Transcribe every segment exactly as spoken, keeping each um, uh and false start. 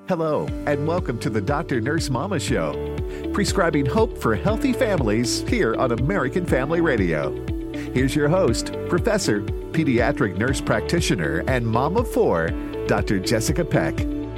Hello, and welcome to the Doctor Nurse Mama Show, prescribing hope for healthy families here on American Family Radio. Here's your host, Professor, Pediatric Nurse Practitioner, and Mom of Four, Doctor Jessica Peck.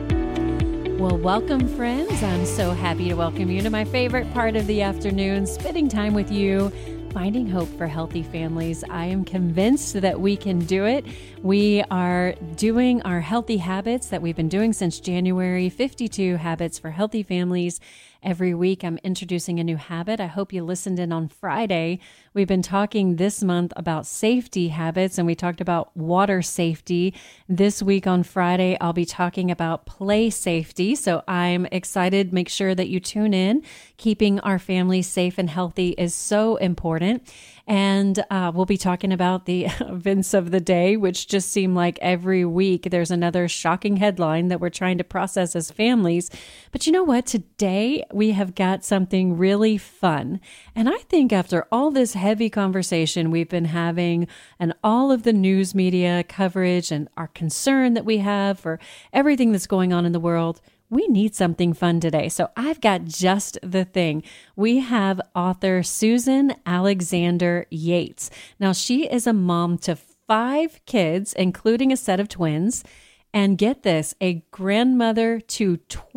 Well, welcome, friends. I'm so happy to welcome you to my favorite part of the afternoon, spending time with you, finding hope for healthy families. I am convinced that we can do it. We are doing our healthy habits that we've been doing since January, fifty-two habits for healthy families. Every week, I'm introducing a new habit. I hope you listened in on Friday. We've been talking this month about safety habits, and we talked about water safety. This week on Friday, I'll be talking about play safety. So I'm excited. Make sure that you tune in. Keeping our families safe and healthy is so important. And uh, we'll be talking about the events of the day, which just seem like every week there's another shocking headline that we're trying to process as families. But you know what? Today we have got something really fun. And I think after all this heavy conversation we've been having and all of the news media coverage and our concern that we have for everything that's going on in the world, we need something fun today. So I've got just the thing. We have author Susan Alexander Yates. Now, she is a mom to five kids, including a set of twins. And get this, a grandmother to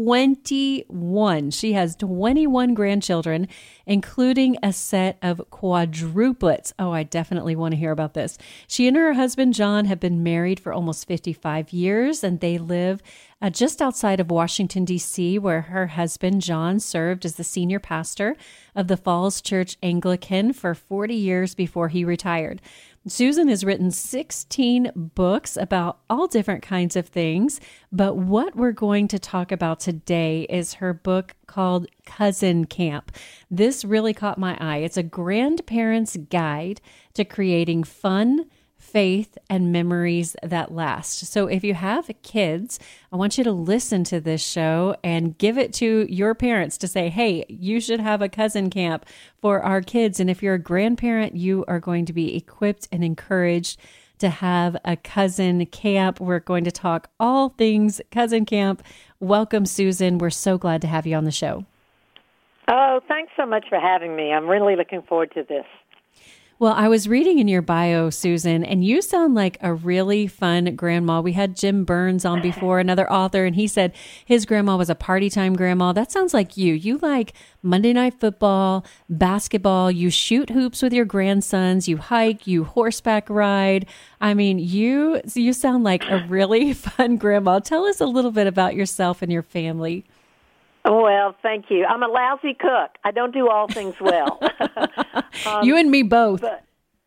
twenty-one. She has twenty-one grandchildren, including a set of quadruplets. Oh, I definitely want to hear about this. She and her husband, John, have been married for almost fifty-five years, and they live uh, just outside of Washington, D C, where her husband, John, served as the senior pastor of the Falls Church Anglican for forty years before he retired. Susan has written sixteen books about all different kinds of things, but what we're going to talk about today is her book called Cousin Camp. This really caught my eye. It's a grandparent's guide to creating fun, faith, and memories that last. So if you have kids, I want you to listen to this show and give it to your parents to say, hey, you should have a cousin camp for our kids. And if you're a grandparent, you are going to be equipped and encouraged to have a cousin camp. We're going to talk all things cousin camp. Welcome, Susan. We're so glad to have you on the show. Oh, thanks so much for having me. I'm really looking forward to this. Well, I was reading in your bio, Susan, and you sound like a really fun grandma. We had Jim Burns on before, another author, and he said his grandma was a party time grandma. That sounds like you. You like Monday Night Football, basketball, you shoot hoops with your grandsons, you hike, you horseback ride. I mean, you, you sound like a really fun grandma. Tell us a little bit about yourself and your family. Well, thank you. I'm a lousy cook. I don't do all things well. um, you and me both. But,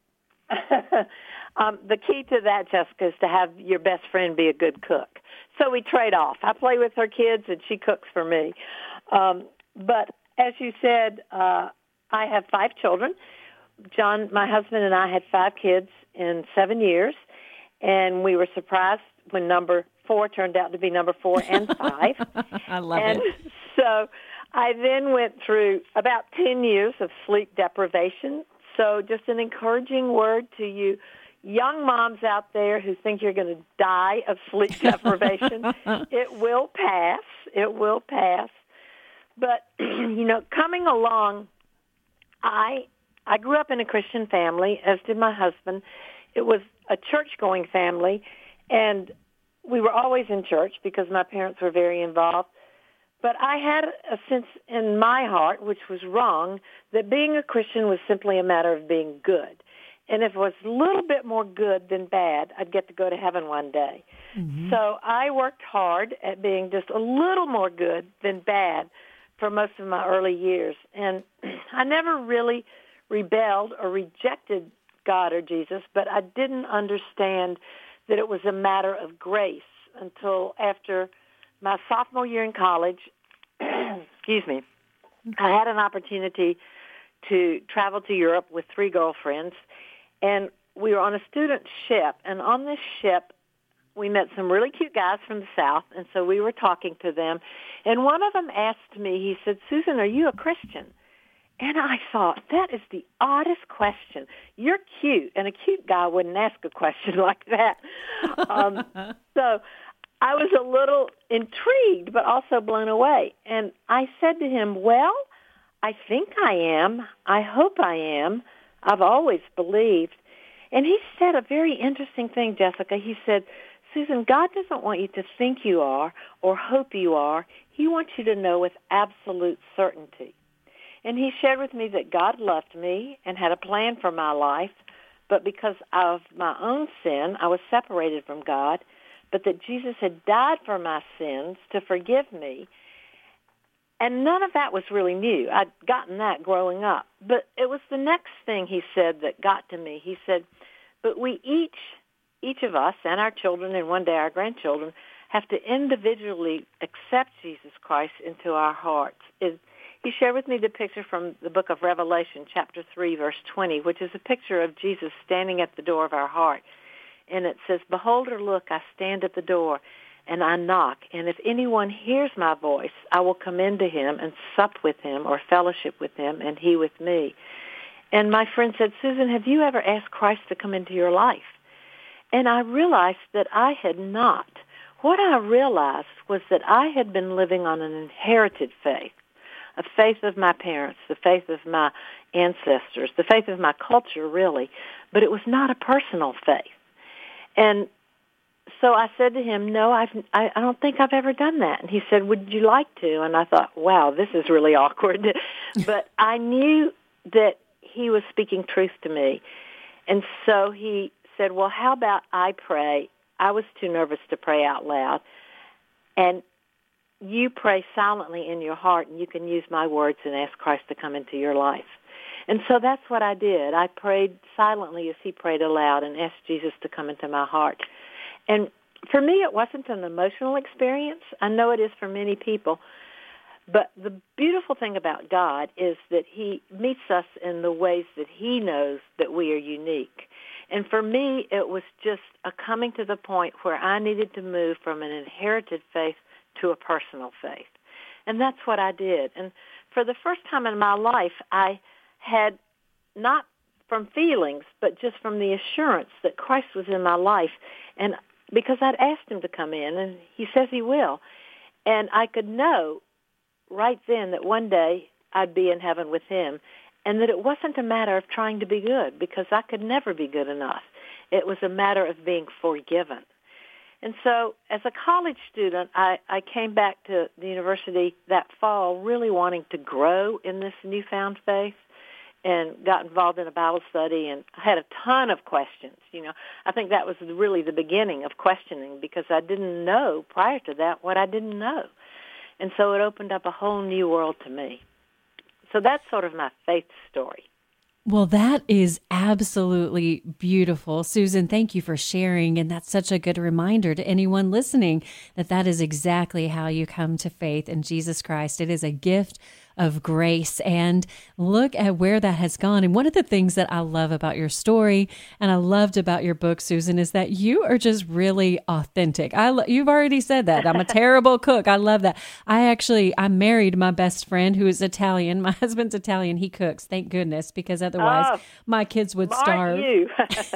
um, the key to that, Jessica, is to have your best friend be a good cook. So we trade off. I play with her kids, and she cooks for me. Um, but as you said, uh, I have five children. John, my husband, and I had five kids in seven years, and we were surprised when number four turned out to be number four and five. I love and it. So I then went through about ten years of sleep deprivation. So just an encouraging word to you young moms out there who think you're going to die of sleep deprivation. It will pass. It will pass. But, you know, coming along, I I grew up in a Christian family, as did my husband. It was a church-going family, and we were always in church because my parents were very involved. But I had a sense in my heart, which was wrong, that being a Christian was simply a matter of being good. And if it was a little bit more good than bad, I'd get to go to heaven one day. Mm-hmm. So I worked hard at being just a little more good than bad for most of my early years. And I never really rebelled or rejected God or Jesus, but I didn't understand that it was a matter of grace until after my sophomore year in college. Excuse me. I had an opportunity to travel to Europe with three girlfriends, and we were on a student ship, and on this ship we met some really cute guys from the South, and so we were talking to them, and one of them asked me, he said, "Susan, are you a Christian?" And I thought, that is the oddest question. You're cute, and a cute guy wouldn't ask a question like that. Um, so I was a little intrigued, but also blown away. And I said to him, well, I think I am. I hope I am. I've always believed. And he said a very interesting thing, Jessica. He said, Susan, God doesn't want you to think you are or hope you are. He wants you to know with absolute certainty. And he shared with me that God loved me and had a plan for my life, but because of my own sin, I was separated from God, but that Jesus had died for my sins to forgive me. And none of that was really new. I'd gotten that growing up. But it was the next thing he said that got to me. He said, but we each, each of us and our children and one day our grandchildren have to individually accept Jesus Christ into our hearts. It, He shared with me the picture from the book of Revelation, chapter three, verse twenty, which is a picture of Jesus standing at the door of our heart. And it says, behold or look, I stand at the door, and I knock. And if anyone hears my voice, I will come into him and sup with him or fellowship with him, and he with me. And my friend said, Susan, have you ever asked Christ to come into your life? And I realized that I had not. What I realized was that I had been living on an inherited faith. A faith of my parents, the faith of my ancestors, the faith of my culture, really, but it was not a personal faith. And so I said to him, no, I've, I, I don't think I've ever done that. And he said, would you like to? And I thought, wow, this is really awkward. But I knew that he was speaking truth to me. And so he said, well, how about I pray? I was too nervous to pray out loud. And you pray silently in your heart, and you can use my words and ask Christ to come into your life. And so that's what I did. I prayed silently as he prayed aloud and asked Jesus to come into my heart. And for me, it wasn't an emotional experience. I know it is for many people. But the beautiful thing about God is that he meets us in the ways that he knows that we are unique. And for me, it was just a coming to the point where I needed to move from an inherited faith to a personal faith. And that's what I did. And for the first time in my life, I had, not from feelings, but just from the assurance that Christ was in my life. And because I'd asked him to come in, and he says he will. And I could know right then that one day I'd be in heaven with him, and that it wasn't a matter of trying to be good, because I could never be good enough. It was a matter of being forgiven. And so as a college student, I, I came back to the university that fall really wanting to grow in this newfound faith, and got involved in a Bible study, and I had a ton of questions. You know, I think that was really the beginning of questioning, because I didn't know prior to that what I didn't know. And so it opened up a whole new world to me. So that's sort of my faith story. Well, that is absolutely beautiful. Susan, thank you for sharing. And that's such a good reminder to anyone listening that that is exactly how you come to faith in Jesus Christ. It is a gift of grace, and look at where that has gone. And one of the things that I love about your story and I loved about your book, Susan, is that you are just really authentic. I lo- you've already said that. I'm a terrible cook. I love that. I actually, I married my best friend who is Italian. My husband's Italian. He cooks, thank goodness, because otherwise oh, my kids would starve. You?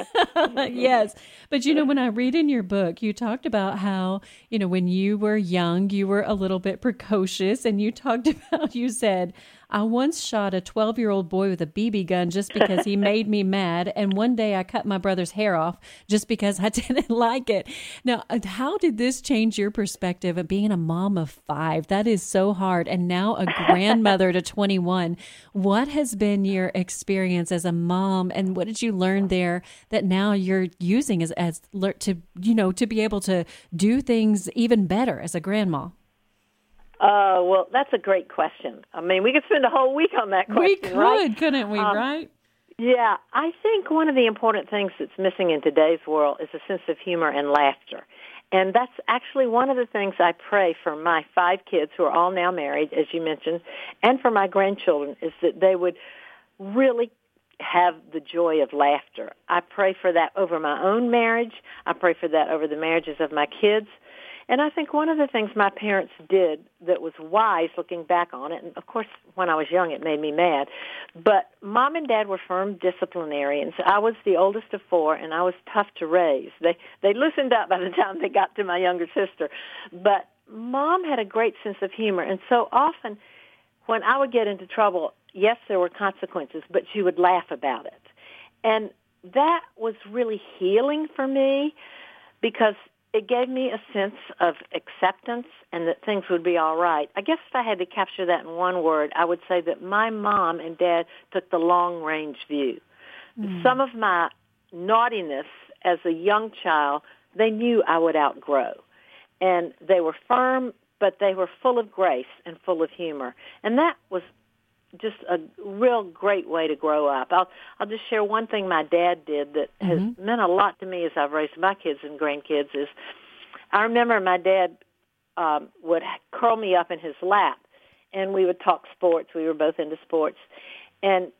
Yes. But you know, when I read in your book, you talked about how, you know, when you were young, you were a little bit precocious, and you talked about, you said, I once shot a twelve-year-old boy with a B B gun just because he made me mad, and one day I cut my brother's hair off just because I didn't like it. Now, how did this change your perspective of being a mom of five? That is so hard, and now a grandmother to twenty-one. What has been your experience as a mom, and what did you learn there that now you're using as, as to, you know, to be able to do things even better as a grandma? Uh, well, that's a great question. I mean, we could spend a whole week on that question, We could, right? couldn't we, um, right? Yeah, I think one of the important things that's missing in today's world is a sense of humor and laughter. And that's actually one of the things I pray for my five kids, who are all now married, as you mentioned, and for my grandchildren, is that they would really have the joy of laughter. I pray for that over my own marriage. I pray for that over the marriages of my kids. And I think one of the things my parents did that was wise looking back on it, and of course when I was young it made me mad, but Mom and Dad were firm disciplinarians. I was the oldest of four, and I was tough to raise. They they loosened up by the time they got to my younger sister. But Mom had a great sense of humor, and so often when I would get into trouble, yes, there were consequences, but she would laugh about it. And that was really healing for me because it gave me a sense of acceptance and that things would be all right. I guess if I had to capture that in one word, I would say that my mom and dad took the long-range view. Mm. Some of my naughtiness as a young child, they knew I would outgrow. And they were firm, but they were full of grace and full of humor. And that was just a real great way to grow up. I'll I'll just share one thing my dad did that has mm-hmm. meant a lot to me as I've raised my kids and grandkids is I remember my dad um, would curl me up in his lap, and we would talk sports. We were both into sports. And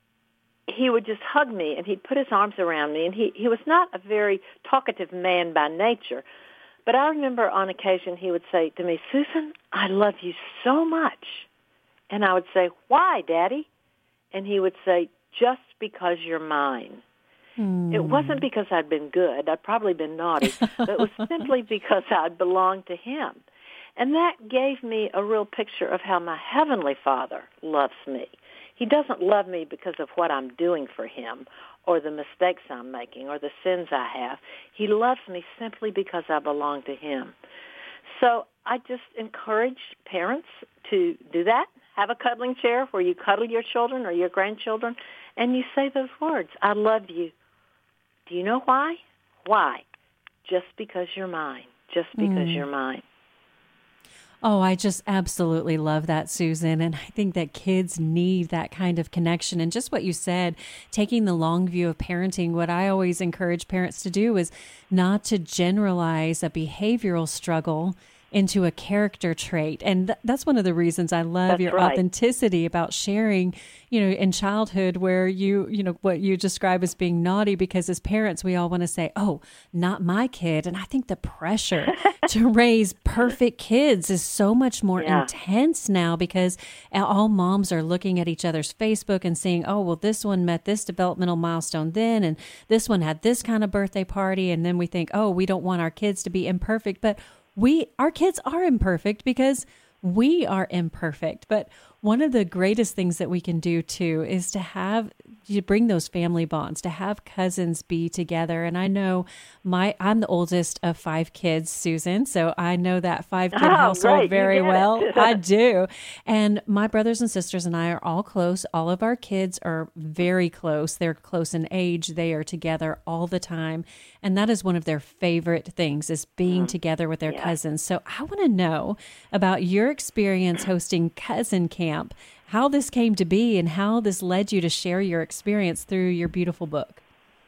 he would just hug me, and he'd put his arms around me. And he, he was not a very talkative man by nature, but I remember on occasion he would say to me, "Susan, I love you so much." And I would say, "Why, Daddy?" And he would say, "Just because you're mine." Mm. It wasn't because I'd been good. I'd probably been naughty. But it was simply because I'd belonged to him. And that gave me a real picture of how my Heavenly Father loves me. He doesn't love me because of what I'm doing for him or the mistakes I'm making or the sins I have. He loves me simply because I belong to him. So I just encourage parents to do that. Have a cuddling chair where you cuddle your children or your grandchildren, and you say those words, "I love you." Do you know why? Why? Just because you're mine. Just because mm. you're mine. Oh, I just absolutely love that, Susan. And I think that kids need that kind of connection. And just what you said, taking the long view of parenting, what I always encourage parents to do is not to generalize a behavioral struggle into a character trait. And th- that's one of the reasons I love that's your right. authenticity about sharing, you know, in childhood where you, you know, what you describe as being naughty, because as parents, we all want to say, "Oh, not my kid." And I think the pressure to raise perfect kids is so much more yeah. intense now because all moms are looking at each other's Facebook and seeing, "Oh, well, this one met this developmental milestone then, and this one had this kind of birthday party." And then we think, "Oh, we don't want our kids to be imperfect." But We, our kids are imperfect because we are imperfect. But one of the greatest things that we can do too is to have, you bring those family bonds, to have cousins be together. And I know my, I'm the oldest of five kids, Susan. So I know that five kid oh, household great. very well. I do. And my brothers and sisters and I are all close. All of our kids are very close. They're close in age. They are together all the time. And that is one of their favorite things, is being mm. together with their yeah. cousins. So I want to know about your experience hosting Cousin Camp, how this came to be and how this led you to share your experience through your beautiful book.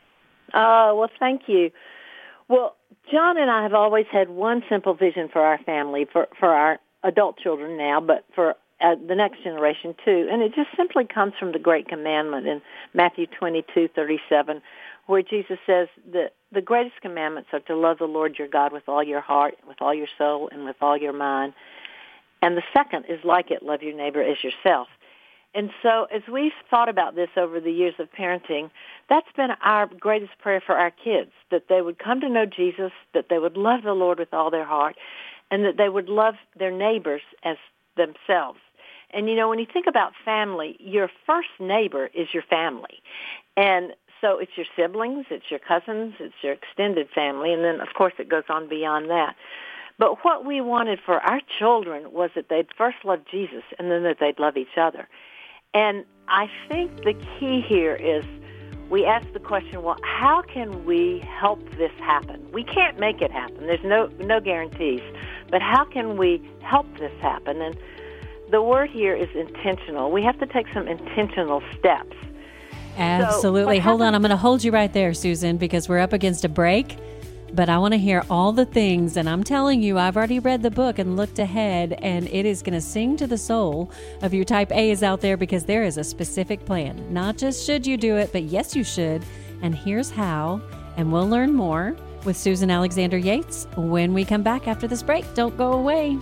Oh, well, thank you. Well, John and I have always had one simple vision for our family, for, for our adult children now, but for uh, the next generation too. And it just simply comes from the great commandment in Matthew twenty-two thirty-seven, where Jesus says that the greatest commandments are to love the Lord your God with all your heart, with all your soul, and with all your mind. And the second is like it, love your neighbor as yourself. And so as we've thought about this over the years of parenting, that's been our greatest prayer for our kids, that they would come to know Jesus, that they would love the Lord with all their heart, and that they would love their neighbors as themselves. And, you know, when you think about family, your first neighbor is your family. And so it's your siblings, it's your cousins, it's your extended family, and then, of course, it goes on beyond that. But what we wanted for our children was that they'd first love Jesus and then that they'd love each other. And I think the key here is we ask the question, well, how can we help this happen? We can't make it happen. There's no no guarantees. But how can we help this happen? And the word here is intentional. We have to take some intentional steps. Absolutely. So, hold on. I'm going to hold you right there, Susan, because we're up against a break. But I want to hear all the things, and I'm telling you, I've already read the book and looked ahead, and it is going to sing to the soul of you type A's out there, because there is a specific plan. Not just should you do it, but yes, you should. And here's how, and we'll learn more with Susan Alexander Yates when we come back after this break. Don't go away.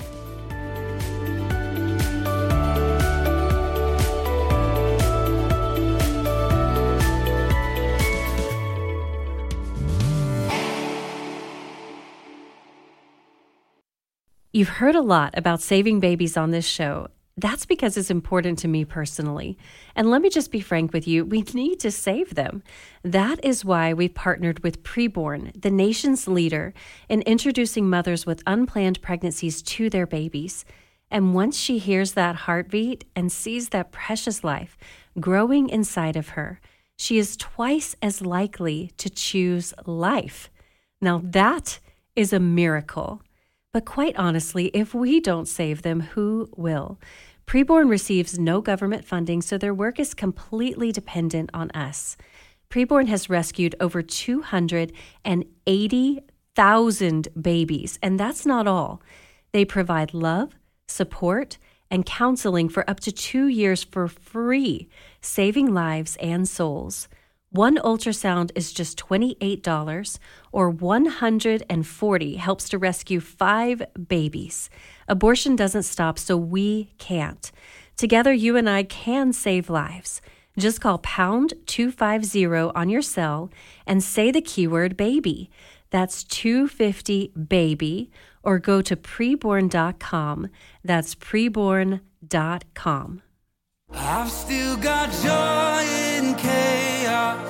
You've heard a lot about saving babies on this show. That's because it's important to me personally. And let me just be frank with you, we need to save them. That is why we've partnered with Preborn, the nation's leader in introducing mothers with unplanned pregnancies to their babies. And once she hears that heartbeat and sees that precious life growing inside of her, she is twice as likely to choose life. Now that is a miracle. But quite honestly, if we don't save them, who will? Preborn receives no government funding, so their work is completely dependent on us. Preborn has rescued over two hundred eighty thousand babies, and that's not all. They provide love, support, and counseling for up to two years for free, saving lives and souls. One ultrasound is just twenty-eight dollars, or one hundred forty dollars helps to rescue five babies. Abortion doesn't stop, so we can't. Together, you and I can save lives. Just call pound two fifty on your cell and say the keyword baby. That's two fifty baby, or go to preborn dot com. That's preborn dot com. I've still got joy in chaos.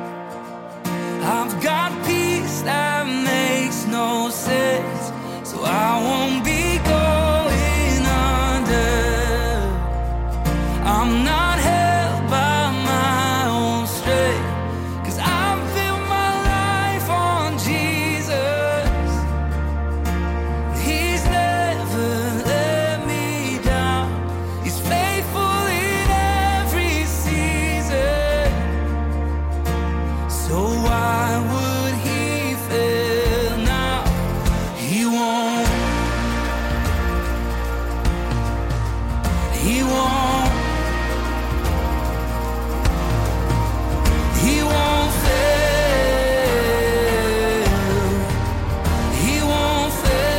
I've got peace that makes no sense. So I won't be going under. I'm not held by my own strength, 'cause I've built my life on Jesus. He's never let me down. He's faithful in every season. So why would he fail now? He won't. He won't. He won't fail. He won't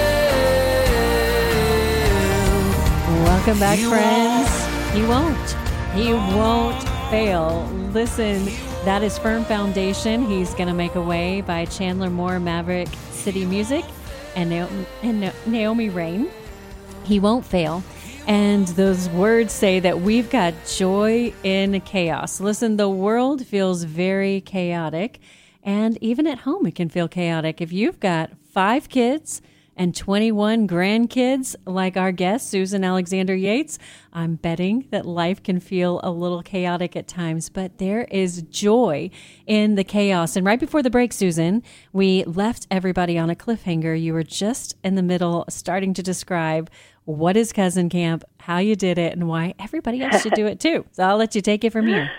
fail. Welcome back, He friends. He won't. He won't fail. Listen, that is Firm Foundation. He's Gonna Make a Way by Chandler Moore, Maverick City Music, and Naomi, and Na- Naomi Rain. He won't fail. And those words say that we've got joy in chaos. Listen, the world feels very chaotic, and even at home it can feel chaotic. If you've got five kids and twenty-one grandkids like our guest, Susan Alexander Yates, I'm betting that life can feel a little chaotic at times, but there is joy in the chaos. And right before the break, Susan, we left everybody on a cliffhanger. You were just in the middle starting to describe what is Cousin Camp, how you did it, and why everybody else should do it too. So I'll let you take it from here.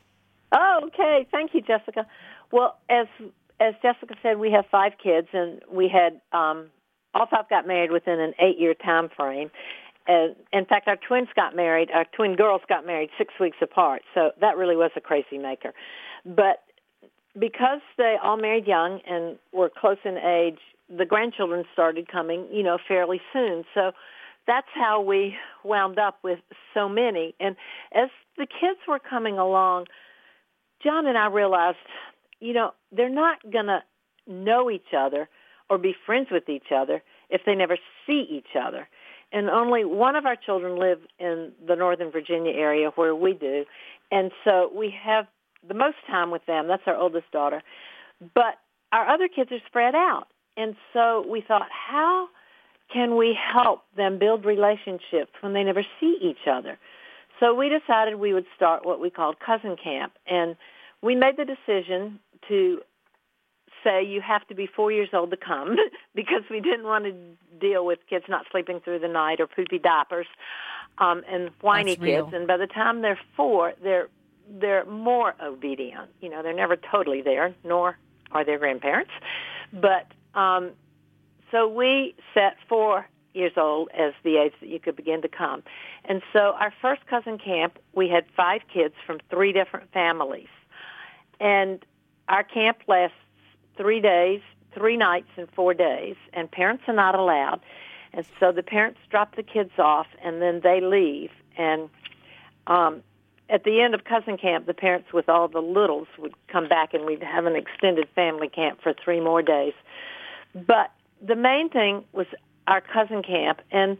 Oh, okay. Thank you, Jessica. Well, as as Jessica said, we have five kids, and we had um, all five got married within an eight-year time frame. And in fact, our twins got married. Our twin girls got married six weeks apart. So that really was a crazy maker. But because they all married young and were close in age, the grandchildren started coming, you know, fairly soon. So that's how we wound up with so many. And as the kids were coming along, John and I realized, you know, they're not going to know each other or be friends with each other if they never see each other. And only one of our children live in the Northern Virginia area where we do. And so we have the most time with them. That's our oldest daughter. But our other kids are spread out. And so we thought, how can we help them build relationships when they never see each other? So we decided we would start what we called Cousin Camp. And we made the decision to say you have to be four years old to come because we didn't want to deal with kids not sleeping through the night or poopy diapers um, and whiny kids. And by the time they're four, they're they're more obedient. You know, they're never totally there, nor are their grandparents. But um, so we set four years old as the age that you could begin to come. And so our first Cousin Camp, we had five kids from three different families. And our camp lasts three days, three nights and four days, and parents are not allowed. And so the parents drop the kids off, and then they leave. And um, at the end of cousin camp, the parents with all the littles would come back, and we'd have an extended family camp for three more days. But the main thing was our cousin camp, and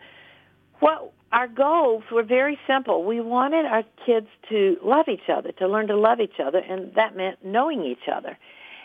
what our goals were very simple. We wanted our kids to love each other, to learn to love each other, and that meant knowing each other.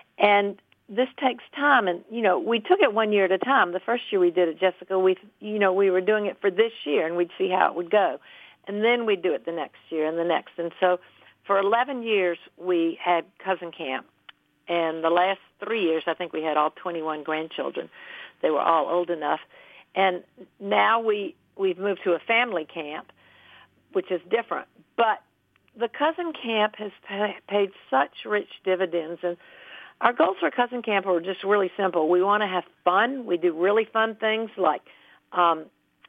And this takes time, and, you know, we took it one year at a time. The first year we did it, Jessica, we, you know, we were doing it for this year, and we'd see how it would go. And then we'd do it the next year and the next. And so for eleven years, we had cousin camp. And the last three years, I think we had all twenty-one grandchildren. They were all old enough. And now we, we've moved to a family camp, which is different. But the cousin camp has pay, paid such rich dividends. And our goals for cousin camp are just really simple. We want to have fun. We do really fun things like um,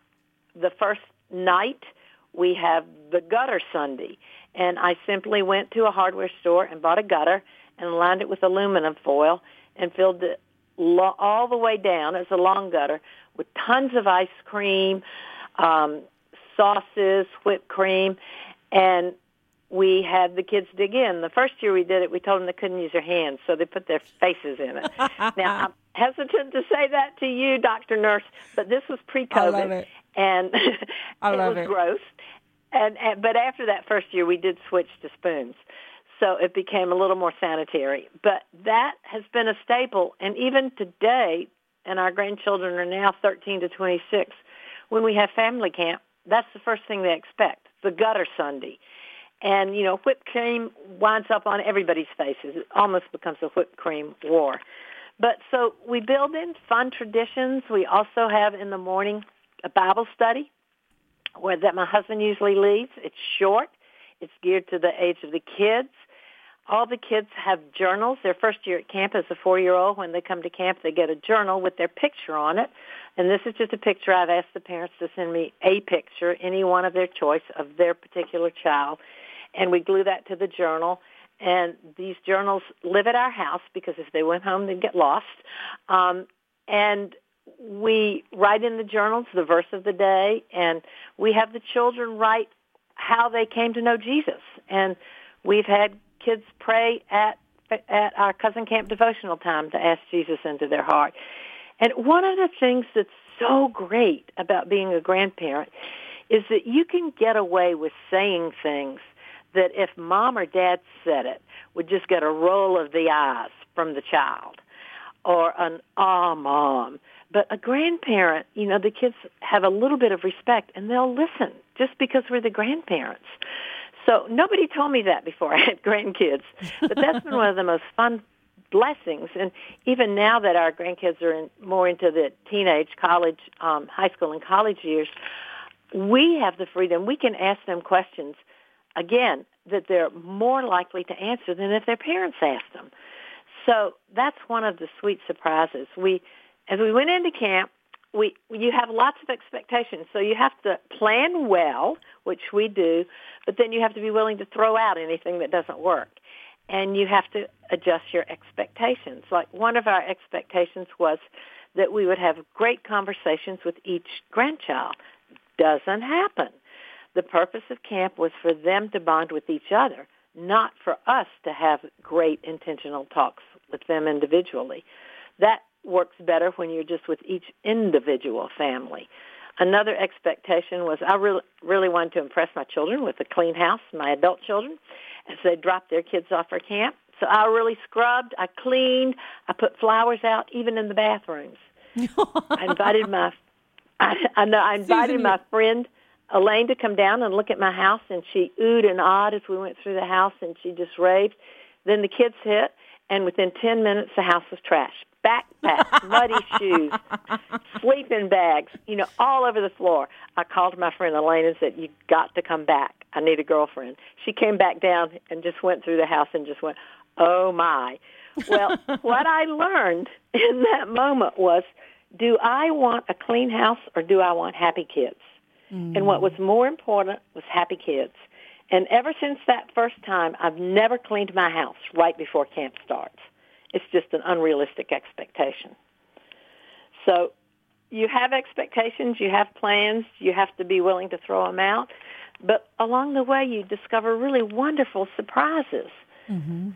the first night we have the gutter Sunday. And I simply went to a hardware store and bought a gutter and lined it with aluminum foil and filled it lo- all the way down. It's a long gutter with tons of ice cream, um, sauces, whipped cream, and we had the kids dig in. The first year we did it, we told them they couldn't use their hands, so they put their faces in it. Now, I'm hesitant to say that to you, Doctor Nurse, but this was pre-COVID, I love it. and I it love was it. gross. And, and but after that first year, we did switch to spoons, so it became a little more sanitary. But that has been a staple, and even today, and our grandchildren are now thirteen to twenty-six, when we have family camp, that's the first thing they expect, the gutter Sunday. And, you know, whipped cream winds up on everybody's faces. It almost becomes a whipped cream war. But so we build in fun traditions. We also have in the morning a Bible study where that my husband usually leads. It's short. It's geared to the age of the kids. All the kids have journals. Their first year at camp as a four-year-old. When they come to camp, they get a journal with their picture on it. And this is just a picture. I've asked the parents to send me a picture, any one of their choice, of their particular child. And we glue that to the journal. And these journals live at our house because if they went home, they'd get lost. Um, and we write in the journals the verse of the day, and we have the children write how they came to know Jesus. And we've had kids pray at at our cousin camp devotional time to ask Jesus into their heart. And one of the things that's so great about being a grandparent is that you can get away with saying things that if mom or dad said it, would just get a roll of the eyes from the child or an, ah, mom. But a grandparent, you know, the kids have a little bit of respect, and they'll listen just because we're the grandparents. So nobody told me that before I had grandkids, but that's been one of the most fun blessings. And even now that our grandkids are in, more into the teenage, college, um, high school and college years, we have the freedom. We can ask them questions, again, that they're more likely to answer than if their parents asked them. So that's one of the sweet surprises. We, as we went into camp, we you have lots of expectations. So you have to plan well, which we do, but then you have to be willing to throw out anything that doesn't work. And you have to adjust your expectations. Like one of our expectations was that we would have great conversations with each grandchild. Doesn't happen. The purpose of camp was for them to bond with each other, not for us to have great intentional talks with them individually. That works better when you're just with each individual family. Another expectation was I really, really wanted to impress my children with a clean house, my adult children, as they dropped their kids off for camp. So I really scrubbed, I cleaned, I put flowers out, even in the bathrooms. I invited my, I, I know, I invited Susan, my friend Elaine to come down and look at my house, and she oohed and awed as we went through the house, and she just raved. Then the kids hit, and within ten minutes, the house was trashed. Backpacks, muddy shoes, sleeping bags, you know, all over the floor. I called my friend Elaine and said, "You got to come back. I need a girlfriend." She came back down and just went through the house and just went, oh, my. Well, what I learned in that moment was, do I want a clean house or do I want happy kids? Mm. And what was more important was happy kids. And ever since that first time, I've never cleaned my house right before camp starts. It's just an unrealistic expectation. So you have expectations, you have plans, you have to be willing to throw them out. But along the way, you discover really wonderful surprises. Mm-hmm.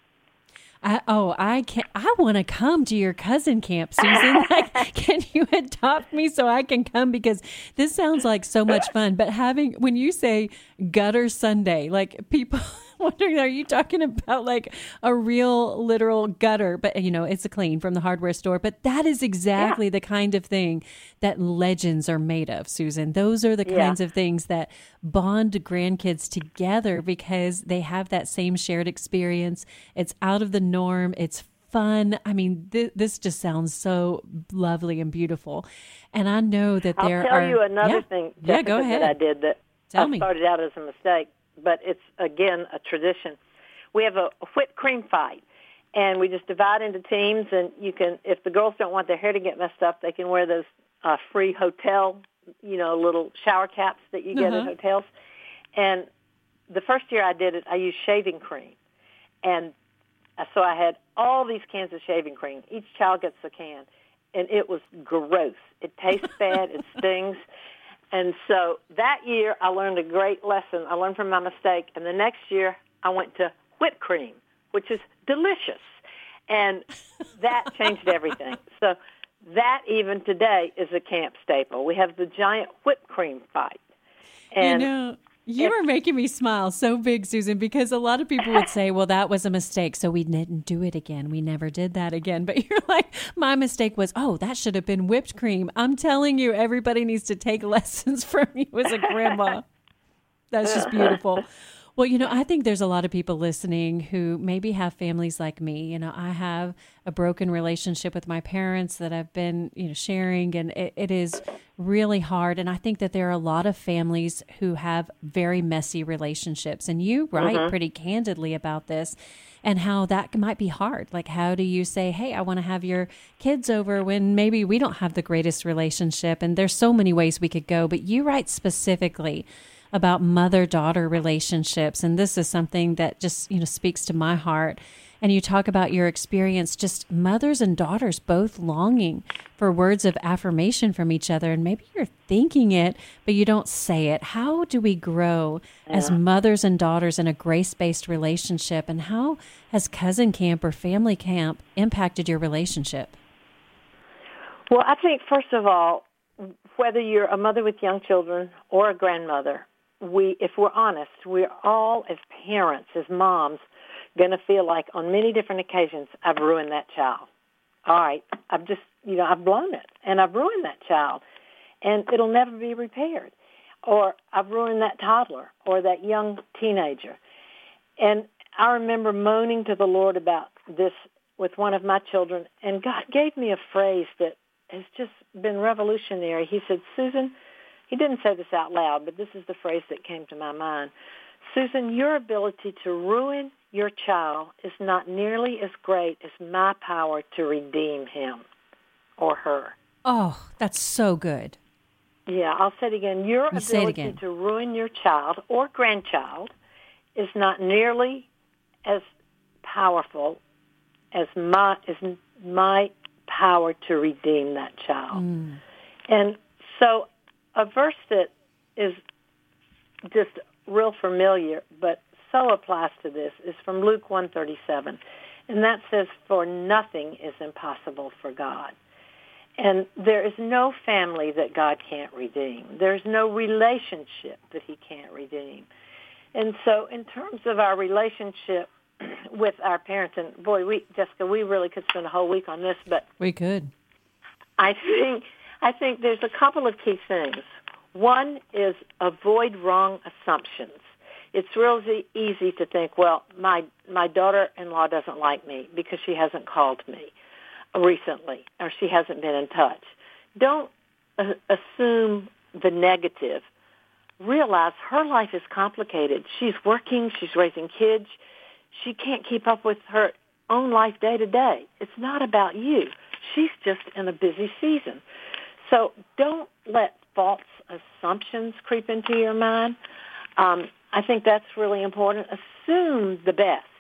I, oh, I can. I want to come to your cousin camp, Susan. Like, can you adopt me so I can come? Because this sounds like so much fun. But having, when you say gutter Sunday, like people wondering, are you talking about like a real literal gutter? But you know, it's a clean from the hardware store. But that is exactly yeah. the kind of thing that legends are made of, Susan. Those are the yeah. kinds of things that bond grandkids together because they have that same shared experience. It's out of the norm. It's fun. I mean, th- this just sounds so lovely and beautiful. And I know that there are... I'll tell are, you another yeah, thing, Jessica, yeah, go ahead. that I did that tell I me. started out as a mistake, but it's, again, a tradition. We have a whipped cream fight, and we just divide into teams, and you can, if the girls don't want their hair to get messed up, they can wear those uh, free hotel, you know, little shower caps that you get uh-huh. at hotels. And the first year I did it, I used shaving cream. And so I had all these cans of shaving cream. Each child gets a can. And it was gross. It tastes bad. It stings. And so that year I learned a great lesson. I learned from my mistake. And the next year I went to whipped cream, which is delicious. And that changed everything. So that even today is a camp staple. We have the giant whipped cream fight. And you know, you are making me smile so big, Susan, because a lot of people would say, well, that was a mistake, so we didn't do it again. We never did that again. But you're like, my mistake was, oh, that should have been whipped cream. I'm telling you, everybody needs to take lessons from you as a grandma. That's just beautiful. Well, you know, I think there's a lot of people listening who maybe have families like me. You know, I have a broken relationship with my parents that I've been, you know, sharing, and it, it is really hard. And I think that there are a lot of families who have very messy relationships. And you write mm-hmm. pretty candidly about this and how that might be hard. Like, how do you say, hey, I want to have your kids over when maybe we don't have the greatest relationship? And there's so many ways we could go, but you write specifically about mother-daughter relationships. And this is something that just, you know, speaks to my heart. And you talk about your experience, just mothers and daughters both longing for words of affirmation from each other. And maybe you're thinking it, but you don't say it. How do we grow yeah. as mothers and daughters in a grace-based relationship? And how has cousin camp or family camp impacted your relationship? Well, I think, first of all, whether you're a mother with young children or a grandmother, we, if we're honest, we're all, as parents, as moms, going to feel like on many different occasions, I've ruined that child. All right, I've just, you know, I've blown it, and I've ruined that child, and it'll never be repaired. Or I've ruined that toddler or that young teenager. And I remember moaning to the Lord about this with one of my children, and God gave me a phrase that has just been revolutionary. He said, Susan, he didn't say this out loud, but this is the phrase that came to my mind. Susan, your ability to ruin your child is not nearly as great as my power to redeem him or her. Oh, that's so good. Yeah, I'll say it again. Your you say it ability again. to ruin your child or grandchild is not nearly as powerful as my as my power to redeem that child. Mm. And so a verse that is just real familiar but so applies to this is from Luke one thirty-seven. And that says, for nothing is impossible for God. And there is no family that God can't redeem. There's no relationship that he can't redeem. And so in terms of our relationship with our parents, and boy, we, Jessica, we really could spend a whole week on this, but we could. I think I think there's a couple of key things. One is avoid wrong assumptions. It's really easy to think, well, my my daughter-in-law doesn't like me because she hasn't called me recently or she hasn't been in touch. Don't uh, assume the negative. Realize her life is complicated. She's working. She's raising kids. She can't keep up with her own life day to day. It's not about you. She's just in a busy season. So don't let false assumptions creep into your mind. Um, I think that's really important. Assume the best.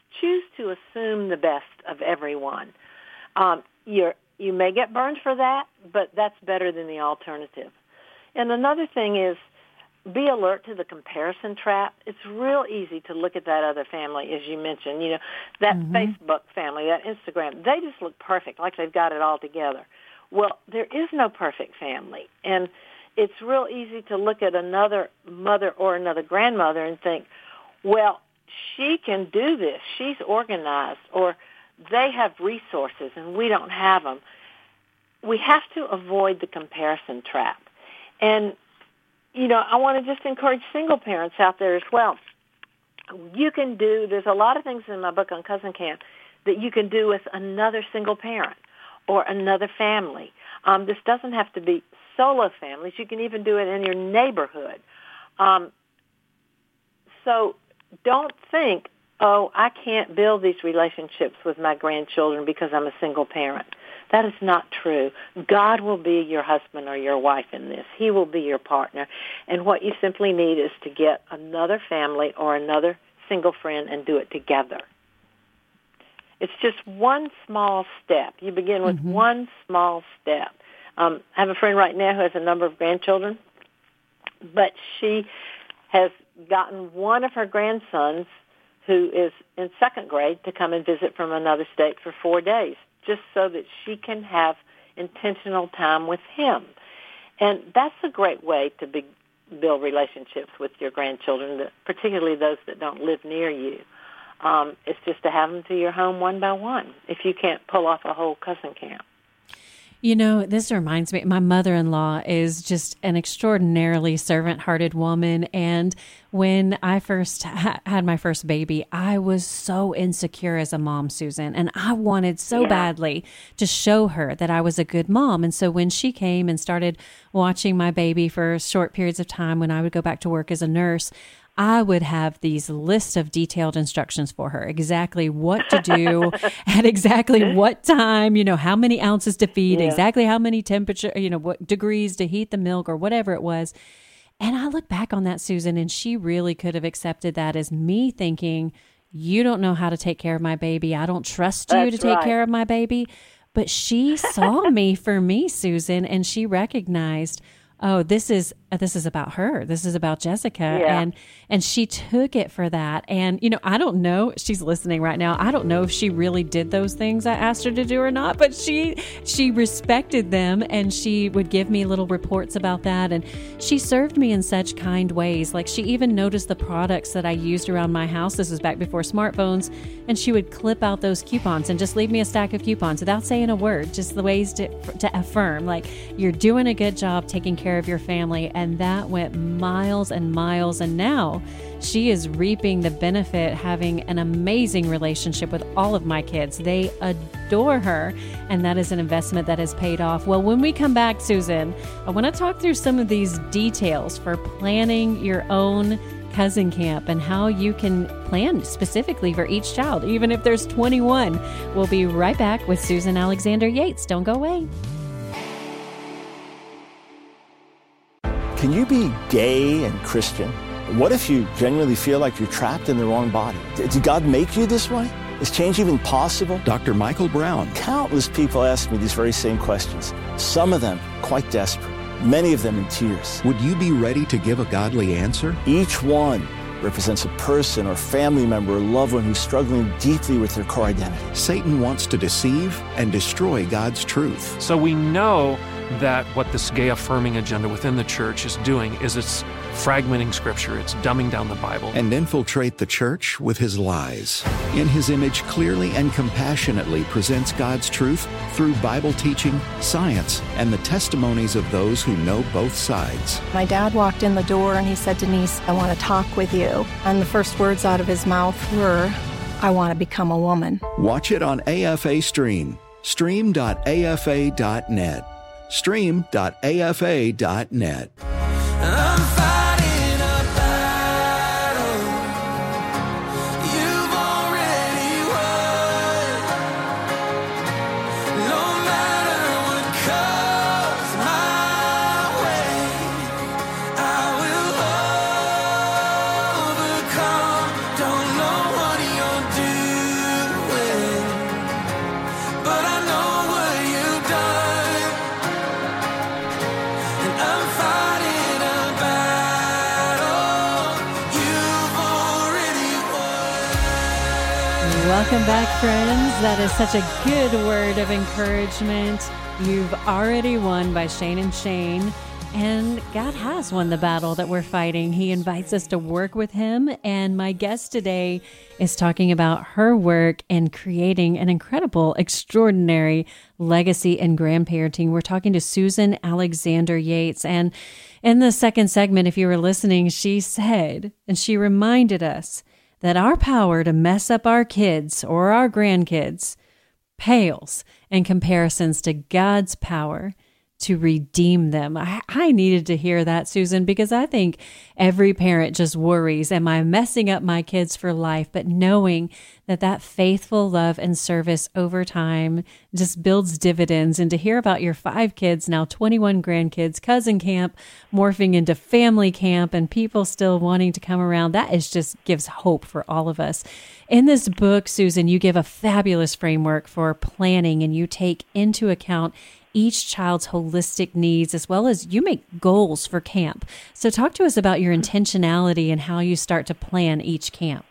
choose to assume the best of everyone. Um, you're, you may get burned for that, but that's better than the alternative. And another thing is, be alert to the comparison trap. It's real easy to look at that other family, as you mentioned, you know, that mm-hmm. Facebook family, that Instagram. They just look perfect, like they've got it all together. Well, there is no perfect family. And it's real easy to look at another mother or another grandmother and think, well, she can do this. She's organized, or they have resources and we don't have them. We have to avoid the comparison trap. And, you know, I want to just encourage single parents out there as well. You can do, there's a lot of things in my book on Cousin Camp that you can do with another single parent or another family. Um, this doesn't have to be solo families. You can even do it in your neighborhood. Um, so don't think, oh, I can't build these relationships with my grandchildren because I'm a single parent. That is not true. God will be your husband or your wife in this. He will be your partner. And what you simply need is to get another family or another single friend and do it together. It's just one small step. You begin with mm-hmm. one small step. Um, I have a friend right now who has a number of grandchildren, but she has gotten one of her grandsons who is in second grade to come and visit from another state for four days, just so that she can have intentional time with him. And that's a great way to be, build relationships with your grandchildren, particularly those that don't live near you. Um, it's just to have them to your home one by one, if you can't pull off a whole cousin camp. You know, this reminds me, my mother-in-law is just an extraordinarily servant-hearted woman. And when I first ha- had my first baby, I was so insecure as a mom, Susan, and I wanted so yeah. badly to show her that I was a good mom. And so when she came and started watching my baby for short periods of time when I would go back to work as a nurse, I would have these lists of detailed instructions for her, exactly what to do at exactly what time, you know, how many ounces to feed, yeah. exactly how many temperature, you know, what degrees to heat the milk or whatever it was. And I look back on that, Susan, and she really could have accepted that as me thinking, you don't know how to take care of my baby. I don't trust you That's to take right. care of my baby. But she saw me for me, Susan, and she recognized, oh, this is uh, this is about her. This is about Jessica. Yeah. And and she took it for that. And, you know, I don't know. She's listening right now. I don't know if she really did those things I asked her to do or not, but she she respected them, and she would give me little reports about that. And she served me in such kind ways. Like, she even noticed the products that I used around my house. This was back before smartphones. And she would clip out those coupons and just leave me a stack of coupons without saying a word, just the ways to, to affirm, like, you're doing a good job taking care of your family. And that went miles and miles. And now she is reaping the benefit, having an amazing relationship with all of my kids. They adore her, and that is an investment that has paid off. Well, when we come back, Susan, I want to talk through some of these details for planning your own cousin camp and how you can plan specifically for each child, even if there's twenty-one. We'll be right back with Susan Alexander Yates. Don't go away. Can you be gay and Christian? What if you genuinely feel like you're trapped in the wrong body? Did God make you this way? Is change even possible? Doctor Michael Brown. Countless people ask me these very same questions, some of them quite desperate, many of them in tears. Would you be ready to give a godly answer? Each one represents a person or family member or loved one who's struggling deeply with their core identity. Satan wants to deceive and destroy God's truth. So we know that what this gay affirming agenda within the church is doing is it's fragmenting Scripture, it's dumbing down the Bible. And infiltrate the church with his lies. In his image, clearly and compassionately presents God's truth through Bible teaching, science, and the testimonies of those who know both sides. My dad walked in the door and he said, Denise, I want to talk with you. And the first words out of his mouth were, I want to become a woman. Watch it on A F A Stream. stream dot A F A dot net. stream dot A F A dot net. I'm fighting a battle you've already won. No matter what comes my way, I will overcome. Don't know what you're doing. Welcome back, friends. That is such a good word of encouragement. You've already won by Shane and Shane, and God has won the battle that we're fighting. He invites us to work with him, and my guest today is talking about her work in creating an incredible, extraordinary legacy in grandparenting. We're talking to Susan Alexander Yates, and in the second segment, if you were listening, she said, and she reminded us that our power to mess up our kids or our grandkids pales in comparisons to God's power to redeem them. I, I needed to hear that, Susan, because I think every parent just worries, am I messing up my kids for life? But knowing that that faithful love and service over time just builds dividends. And to hear about your five kids, now twenty-one grandkids, cousin camp, morphing into family camp, and people still wanting to come around, that is just gives hope for all of us. In this book, Susan, you give a fabulous framework for planning, and you take into account each child's holistic needs, as well as you make goals for camp. So talk to us about your intentionality and how you start to plan each camp.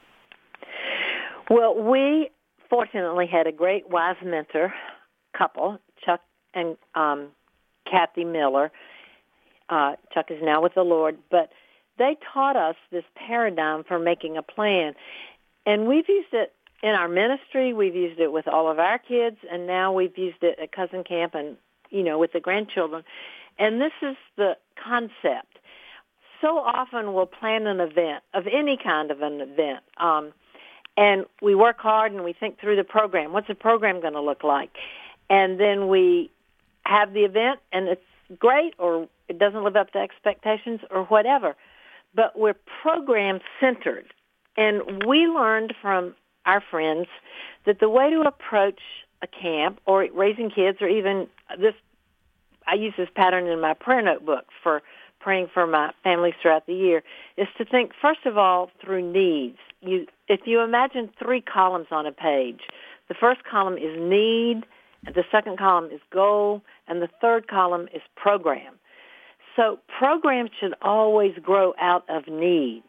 Well, we fortunately had a great wise mentor couple, Chuck and um, Kathy Miller. Uh, Chuck is now with the Lord, but they taught us this paradigm for making a plan. And we've used it in our ministry, we've used it with all of our kids, and now we've used it at cousin camp and, you know, with the grandchildren. And this is the concept. So often we'll plan an event, of any kind of an event, um, and we work hard and we think through the program. What's the program going to look like? And then we have the event, and it's great, or it doesn't live up to expectations, or whatever. But we're program-centered. And we learned from our friends that the way to approach a camp or raising kids, or even this, I use this pattern in my prayer notebook for praying for my families throughout the year, is to think, first of all, through needs. You, if you imagine three columns on a page, the first column is need, and the second column is goal, and the third column is program. So programs should always grow out of needs.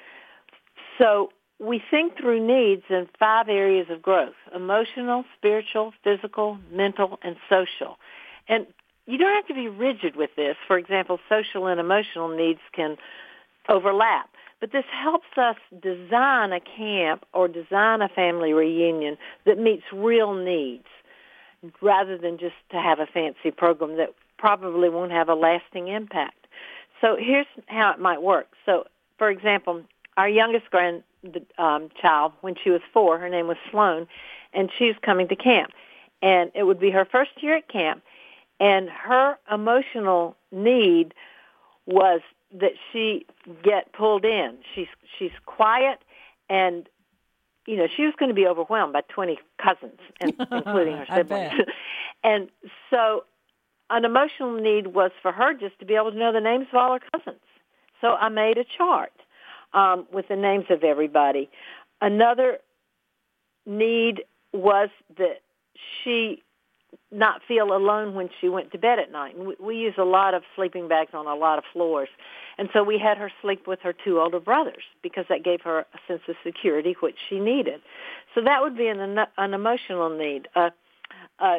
So we think through needs in five areas of growth: emotional, spiritual, physical, mental, and social. And you don't have to be rigid with this. For example, social and emotional needs can overlap. But this helps us design a camp or design a family reunion that meets real needs, rather than just to have a fancy program that probably won't have a lasting impact. So here's how it might work. So, for example, our youngest grand um, child, when she was four, her name was Sloan, and she was coming to camp. And it would be her first year at camp, and her emotional need was that she get pulled in. She's she's quiet, and you know, she was going to be overwhelmed by twenty cousins, including her siblings. And so an emotional need was for her just to be able to know the names of all her cousins. So I made a chart um, with the names of everybody. Another need was that she not feel alone when she went to bed at night. And we, we use a lot of sleeping bags on a lot of floors. And so we had her sleep with her two older brothers because that gave her a sense of security, which she needed. So that would be an, an emotional need. Uh, uh,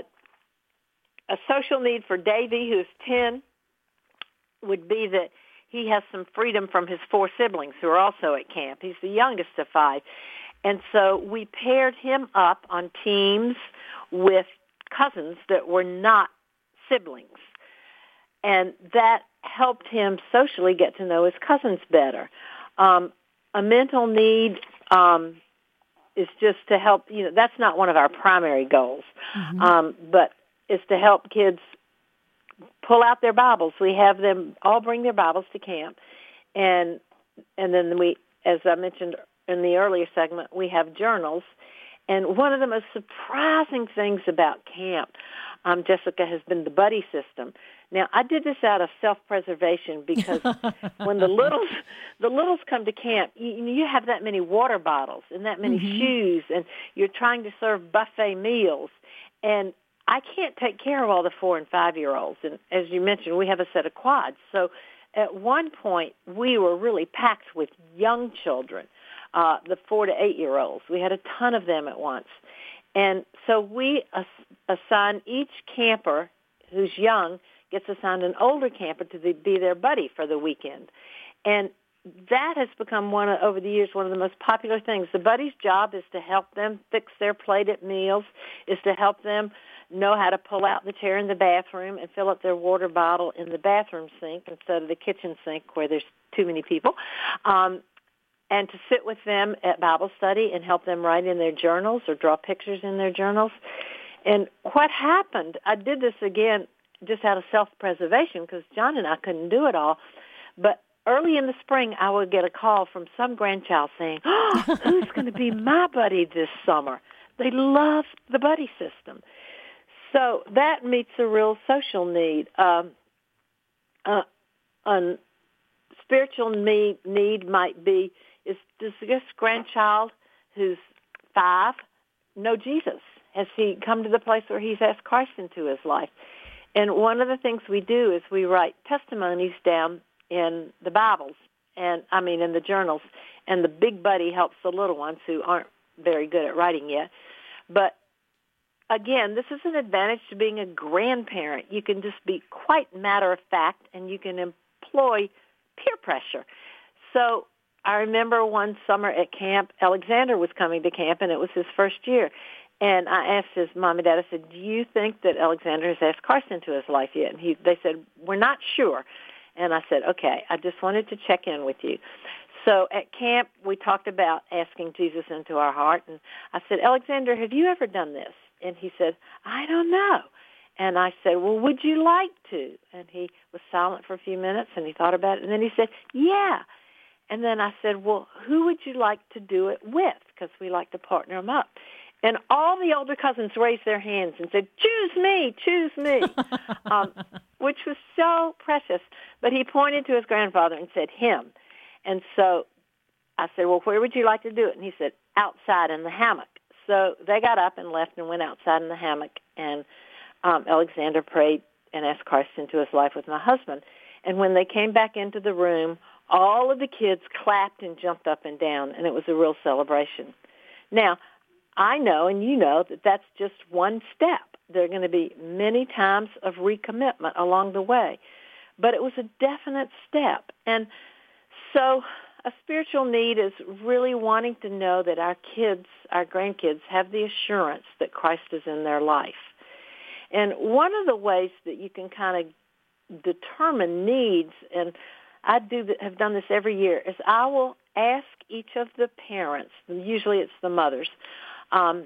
a social need for Davy, who's ten, would be that he has some freedom from his four siblings who are also at camp. He's the youngest of five. And so we paired him up on teams with cousins that were not siblings. And that helped him socially get to know his cousins better. Um, a mental need um, is just to help, you know, that's not one of our primary goals, mm-hmm. um, but is to help kids pull out their Bibles. We have them all bring their Bibles to camp. And and then we, as I mentioned in the earlier segment, we have journals. And one of the most surprising things about camp, um, Jessica, has been the buddy system. Now, I did this out of self-preservation because when the littles the littles come to camp, you, you have that many water bottles and that many mm-hmm. shoes, and you're trying to serve buffet meals. And I can't take care of all the four- and five-year-olds. And as you mentioned, we have a set of quads. So at one point, we were really packed with young children. uh, the four to eight-year-olds. We had a ton of them at once. And so we ass- assign each camper who's young gets assigned an older camper to be their buddy for the weekend. And that has become one of, over the years, one of the most popular things. The buddy's job is to help them fix their plate at meals, is to help them know how to pull out the chair in the bathroom and fill up their water bottle in the bathroom sink instead of the kitchen sink where there's too many people, um, and to sit with them at Bible study and help them write in their journals or draw pictures in their journals. And what happened, I did this again just out of self-preservation because John and I couldn't do it all, but early in the spring, I would get a call from some grandchild saying, oh, who's going to be my buddy this summer? They love the buddy system. So that meets a real social need. Um, uh, a spiritual need, need might be, is does this grandchild who's five know Jesus? Has he come to the place where he's asked Christ into his life? And one of the things we do is we write testimonies down in the Bibles, and I mean in the journals, and the big buddy helps the little ones who aren't very good at writing yet. But again, this is an advantage to being a grandparent. You can just be quite matter of fact, and you can employ peer pressure. So I remember one summer at camp, Alexander was coming to camp, and it was his first year. And I asked his mom and dad, I said, do you think that Alexander has asked Christ into his life yet? And he, they said, we're not sure. And I said, okay, I just wanted to check in with you. So at camp, we talked about asking Jesus into our heart. And I said, Alexander, have you ever done this? And he said, I don't know. And I said, well, would you like to? And he was silent for a few minutes, and he thought about it. And then he said, yeah. And then I said, well, who would you like to do it with? Because we like to partner them up. And all the older cousins raised their hands and said, choose me, choose me, um, which was so precious. But he pointed to his grandfather and said, him. And so I said, well, where would you like to do it? And he said, outside in the hammock. So they got up and left and went outside in the hammock. And um, Alexander prayed and asked Christ into his life with my husband. And when they came back into the room, all of the kids clapped and jumped up and down, and it was a real celebration. Now, I know, and you know, that that's just one step. There are going to be many times of recommitment along the way. But it was a definite step. And so a spiritual need is really wanting to know that our kids, our grandkids, have the assurance that Christ is in their life. And one of the ways that you can kind of determine needs, and I do have done this every year, is I will ask each of the parents, usually it's the mothers, um,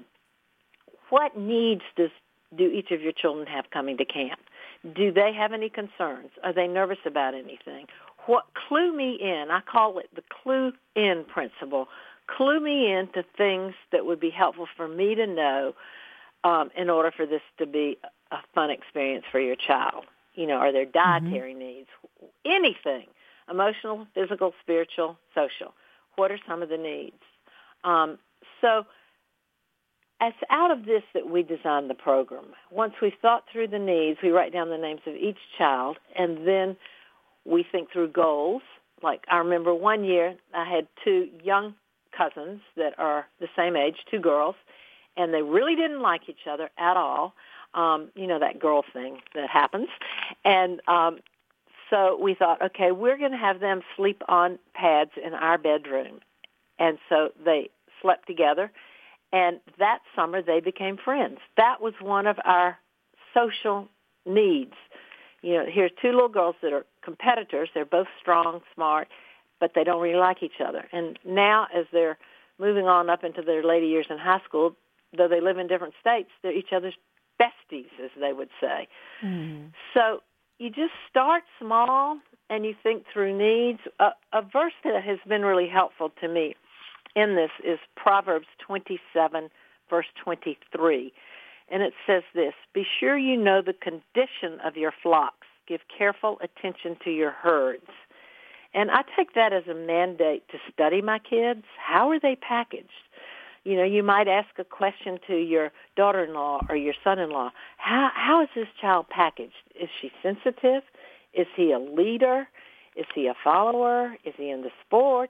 what needs does do each of your children have coming to camp? Do they have any concerns? Are they nervous about anything? What clue me in? I call it the clue in principle. Clue me in to things that would be helpful for me to know um, in order for this to be a fun experience for your child. You know, are there dietary mm-hmm. needs? Anything. Emotional, physical, spiritual, social. What are some of the needs? Um, so it's out of this that we designed the program. Once we've thought through the needs, we write down the names of each child, and then we think through goals. Like I remember one year I had two young cousins that are the same age, two girls, and they really didn't like each other at all. Um, you know, that girl thing that happens. And um, so we thought, okay, we're going to have them sleep on pads in our bedroom. And so they slept together. And that summer they became friends. That was one of our social needs. You know, here's two little girls that are competitors. They're both strong, smart, but they don't really like each other. And now as they're moving on up into their later years in high school, though they live in different states, they're each other's besties, as they would say. Mm. So you just start small and you think through needs. A, a verse that has been really helpful to me in this is Proverbs twenty-seven, verse twenty-three. And it says this, be sure you know the condition of your flocks. Give careful attention to your herds. And I take that as a mandate to study my kids. How are they packaged? You know, you might ask a question to your daughter-in-law or your son-in-law. How, how is this child packaged? Is she sensitive? Is he a leader? Is he a follower? Is he into sports?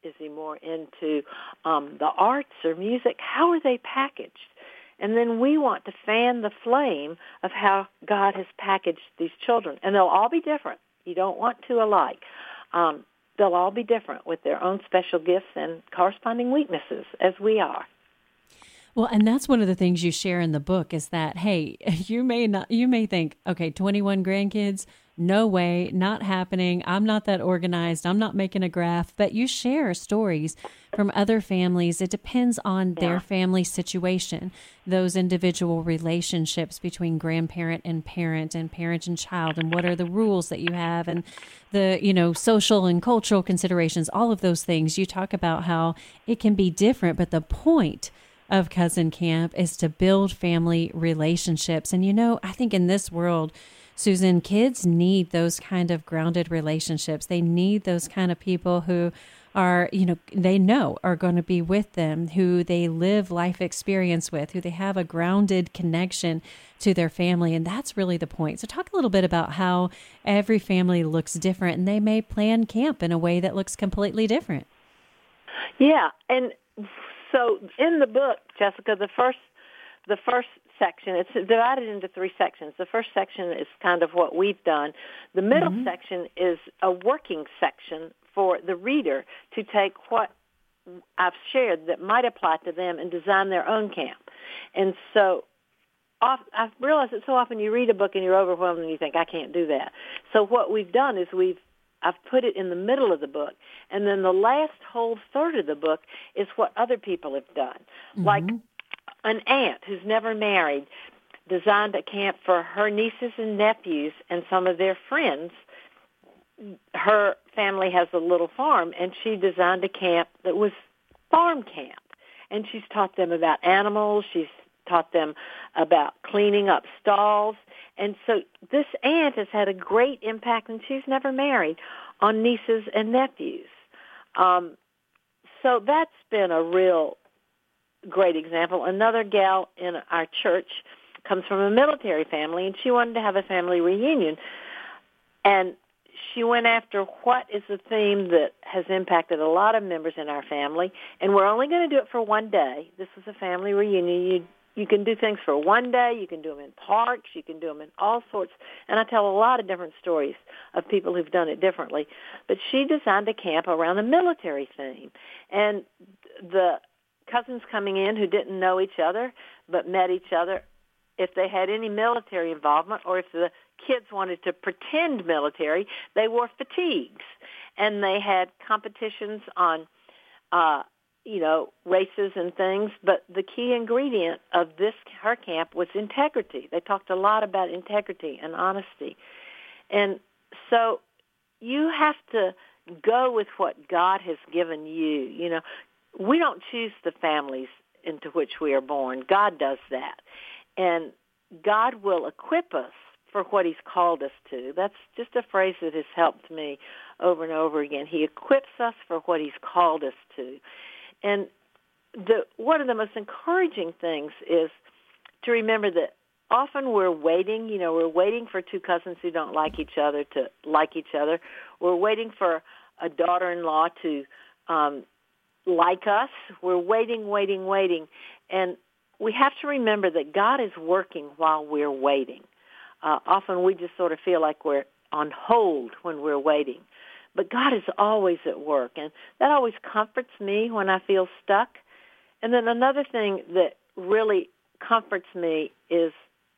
Is he more into um, the arts or music? How are they packaged? And then we want to fan the flame of how God has packaged these children. And they'll all be different. You don't want two alike. Um, they'll all be different with their own special gifts and corresponding weaknesses, as we are. Well, and that's one of the things you share in the book is that, hey, you may not, you may think, okay, twenty-one grandkids, no way, not happening. I'm not that organized. I'm not making a graph. But you share stories from other families. It depends on Yeah. their family situation, those individual relationships between grandparent and parent and parent and child, and what are the rules that you have, and the, you know, social and cultural considerations, all of those things. You talk about how it can be different, but the point of Cousin Camp is to build family relationships. And, you know, I think in this world, Susan, kids need those kind of grounded relationships. They need those kind of people who are, you know, they know are going to be with them, who they live life experience with, who they have a grounded connection to their family. And that's really the point. So talk a little bit about how every family looks different, and they may plan camp in a way that looks completely different. Yeah, and so in the book, Jessica, the first the first section, it's divided into three sections. The first section is kind of what we've done. The middle mm-hmm. section is a working section for the reader to take what I've shared that might apply to them and design their own camp. And so off, I've realized that so often you read a book and you're overwhelmed and you think, I can't do that. So what we've done is we've I've put it in the middle of the book, and then the last whole third of the book is what other people have done. Mm-hmm. Like an aunt who's never married designed a camp for her nieces and nephews and some of their friends. Her family has a little farm, and she designed a camp that was farm camp. And she's taught them about animals. She's taught them about cleaning up stalls. And so this aunt has had a great impact, and she's never married, on nieces and nephews. Um, so that's been a real great example. Another gal in our church comes from a military family, and she wanted to have a family reunion. And she went after what is a theme that has impacted a lot of members in our family, and we're only going to do it for one day. This is a family reunion. You You can do things for one day. You can do them in parks. You can do them in all sorts. And I tell a lot of different stories of people who've done it differently. But she designed a camp around the military theme. And the cousins coming in who didn't know each other but met each other, if they had any military involvement or if the kids wanted to pretend military, they wore fatigues. And they had competitions on uh you know, races and things, but the key ingredient of this, her camp, was integrity. They talked a lot about integrity and honesty. And so you have to go with what God has given you. You know, we don't choose the families into which we are born. God does that. And God will equip us for what he's called us to. That's just a phrase that has helped me over and over again. He equips us for what he's called us to. And the, one of the most encouraging things is to remember that often we're waiting, you know, we're waiting for two cousins who don't like each other to like each other. We're waiting for a daughter-in-law to um, like us. We're waiting, waiting, waiting. And we have to remember that God is working while we're waiting. Uh, often we just sort of feel like we're on hold when we're waiting. But God is always at work, and that always comforts me when I feel stuck. And then another thing that really comforts me is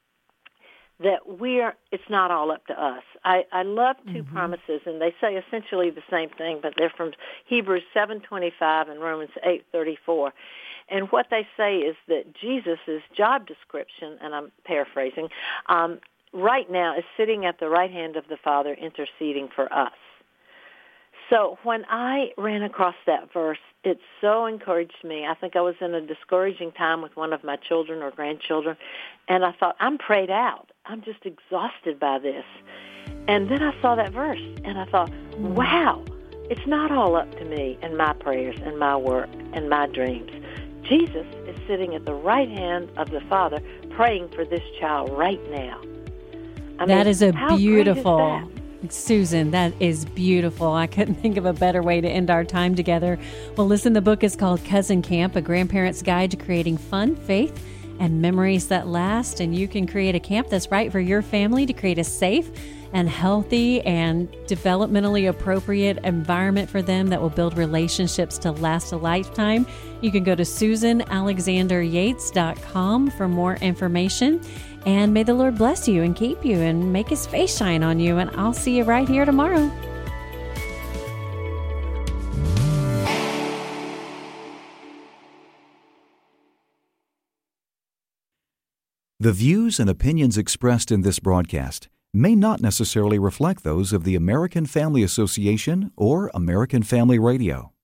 that we're, it's not all up to us. I, I love two mm-hmm. promises, and they say essentially the same thing, but they're from Hebrews seven twenty-five and Romans eight thirty-four. And what they say is that Jesus' job description, and I'm paraphrasing, um, right now is sitting at the right hand of the Father interceding for us. So when I ran across that verse, it so encouraged me. I think I was in a discouraging time with one of my children or grandchildren, and I thought, I'm prayed out. I'm just exhausted by this. And then I saw that verse, and I thought, wow, it's not all up to me and my prayers and my work and my dreams. Jesus is sitting at the right hand of the Father praying for this child right now. I that mean, is a beautiful... Susan, that is beautiful. I couldn't think of a better way to end our time together. Well, listen, the book is called Cousin Camp, A Grandparent's Guide to Creating Fun, Faith, and Memories That Last. And you can create a camp that's right for your family to create a safe and healthy and developmentally appropriate environment for them that will build relationships to last a lifetime. You can go to susan alexander yates dot com for more information. And may the Lord bless you and keep you and make His face shine on you. And I'll see you right here tomorrow. The views and opinions expressed in this broadcast may not necessarily reflect those of the American Family Association or American Family Radio.